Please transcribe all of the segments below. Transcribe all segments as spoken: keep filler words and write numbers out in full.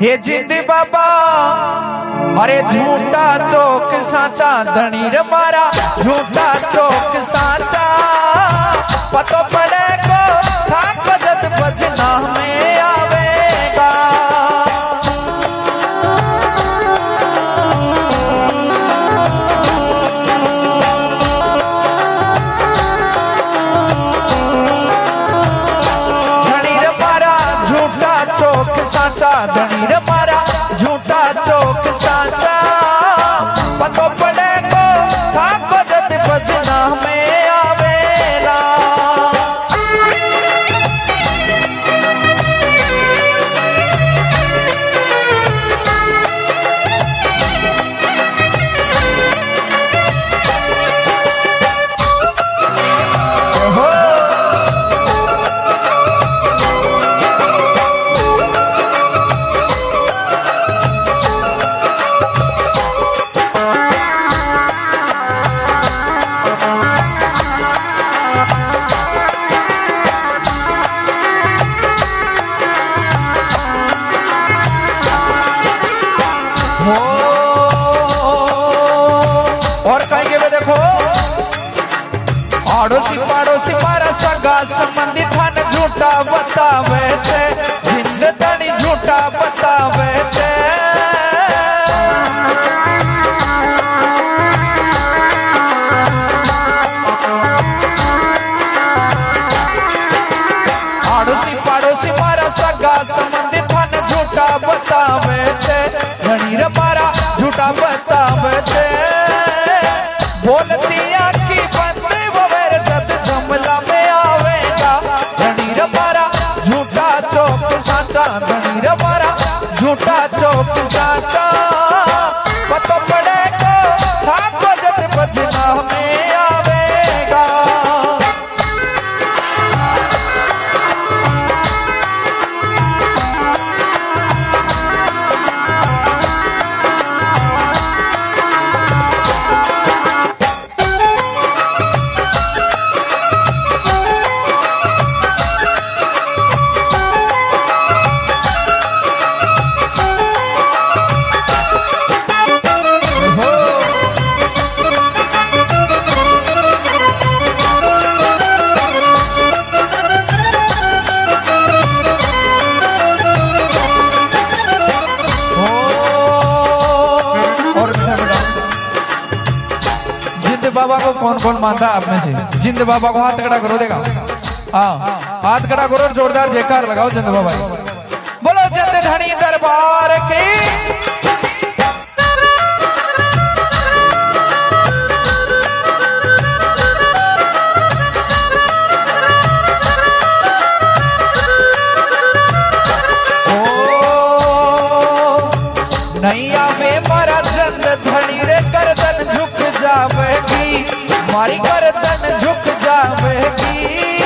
हे जिंद बाबा अरे झूठा चौक साचा धनी रे मारा झूठा चौक साचा पतो पड़े को थाक जद बजना में आवेगा। धनी रे मारा झूठा चौक साचा धनी रे मारा झूठा चौक साचा पतो पड़े को थाको जद बजना में आवेला। आड़ोसी पाड़ोसी मारा सगा संबंधी थान झूठा बतावे छे जिंदगी झूठा बतावे छे। आड़ोसी पाड़ोसी मारा सगा संबंधी थान झूठा बतावे छे धनी रे मारा झूठा बतावे छे। बोलती आखी बंदी ववेर जद जमला में आवेगा। धनी रे मारा झूठा चौक साचा धनी रे मारा झूठा चौक साचा पतो पड़े को थाको जद बजना में आवेगा। बाबा को कौन कौन मानता है आप में से? जिंद बाबा को हाथ खड़ा करो देगा। हाँ हाथ खड़ा करो जोरदार जयकार लगाओ जिंद बाबा। बोलो जिंद धनी दरबार की। नैया में मारा चंद धनी रे गर्दन झुक जावेगी मारी गर्दन झुक जावेगी।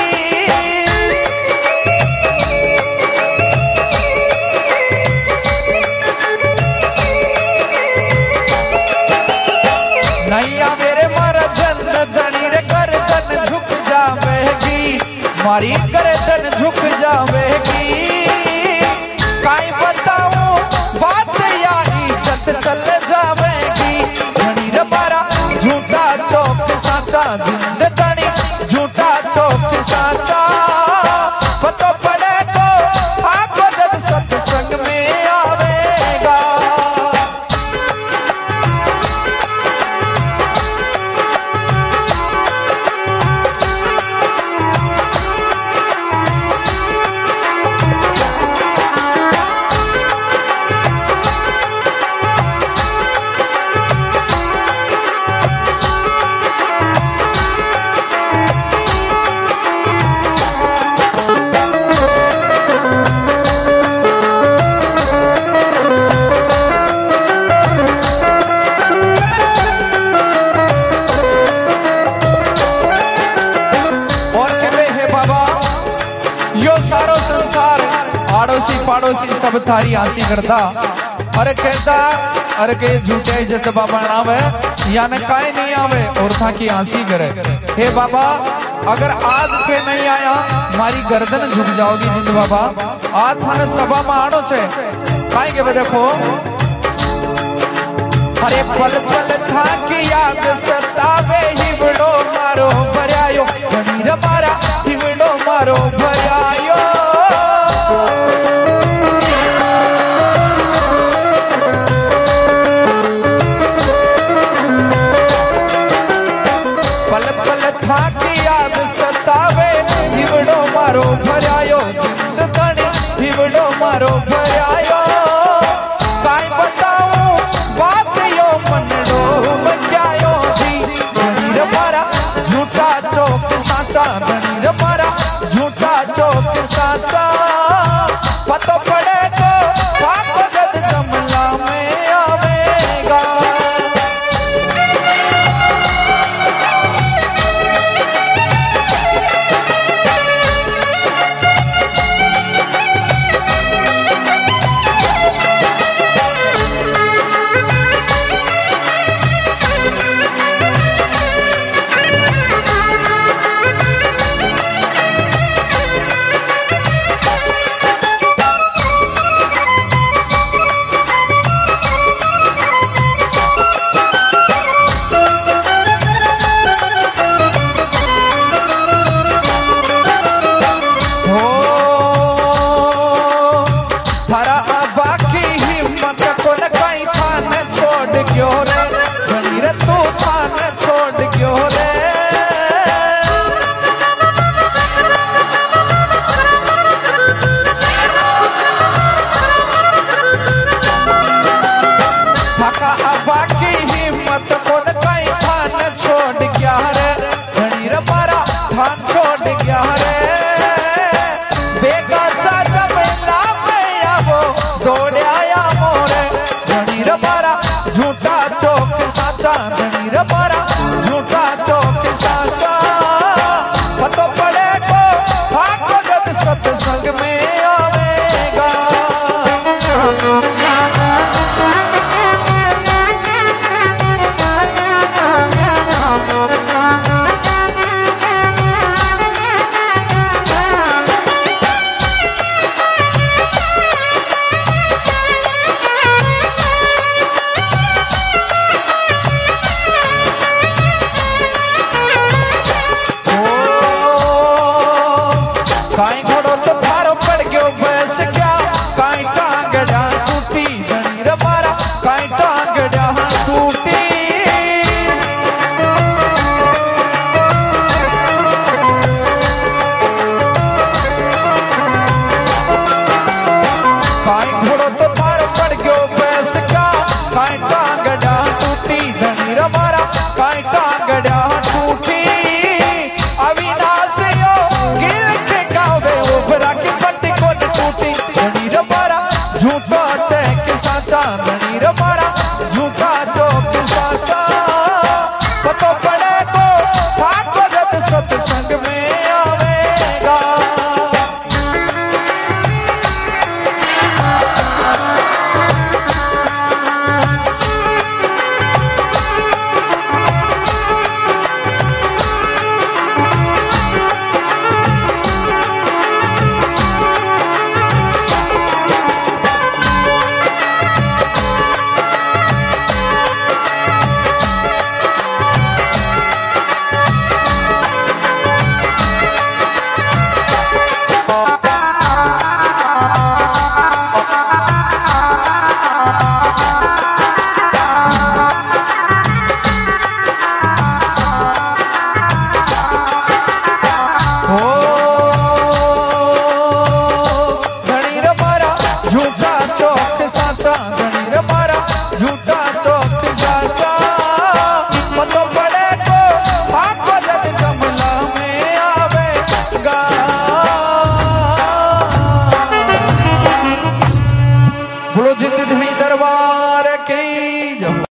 नैया मेरे मारा चंद धनी रे गर्दन झुक जावेगी मारी गर्दन झुक जावेगी। काई बताऊं बात या इज्जत चल जावेगी। धनी रे मारा झूठा चौक साचा जिंदगी झूठा चौक साचा पतो पड़े को थाको जद सत्संग में आवेगा। आड़ोसी पाड़ोसी सब थारी हंसी करता अरे कहता अरे के झूठे इज्जत बाबा नावे याने काई नहीं आवे और था की हंसी करे। हे बाबा अगर आज थे नहीं आया मारी गर्दन झुक जाओगी जिंद बाबा। आज थाने सभा में आनो छे काई के देखो अरे पल पल था कि याद सतावे हिवड़ो मारो भरायो घणीर मारा हिवड़ो मारो भरायो। पल पल था कि याद सतावे हिवड़ो मारो भरायो जिंद धणी हिवड़ो मारो भरायो। काई बताऊं बात यो मनड़ो बजायो जी घणीर मारा झूठा चौक साचा घणीर मारा झूठा चौक साचा। पतो पड़े तो पाप जद जमला में आवेगा। काई घोड़ो तो थारो पड़ गयो बस क्या काई टांग जहाँ टूटी घणीर मारा काई टांग जहाँ टूटी। काई घोड़ो तो थारो पड़ गयो बस क्या काई टांग जहाँ टूटी घणीर मारा काई टांग जहाँ टूटी। अविनाश यो गिल उभरा की पट्टी को टूटी घणीर मारा झूठो चेक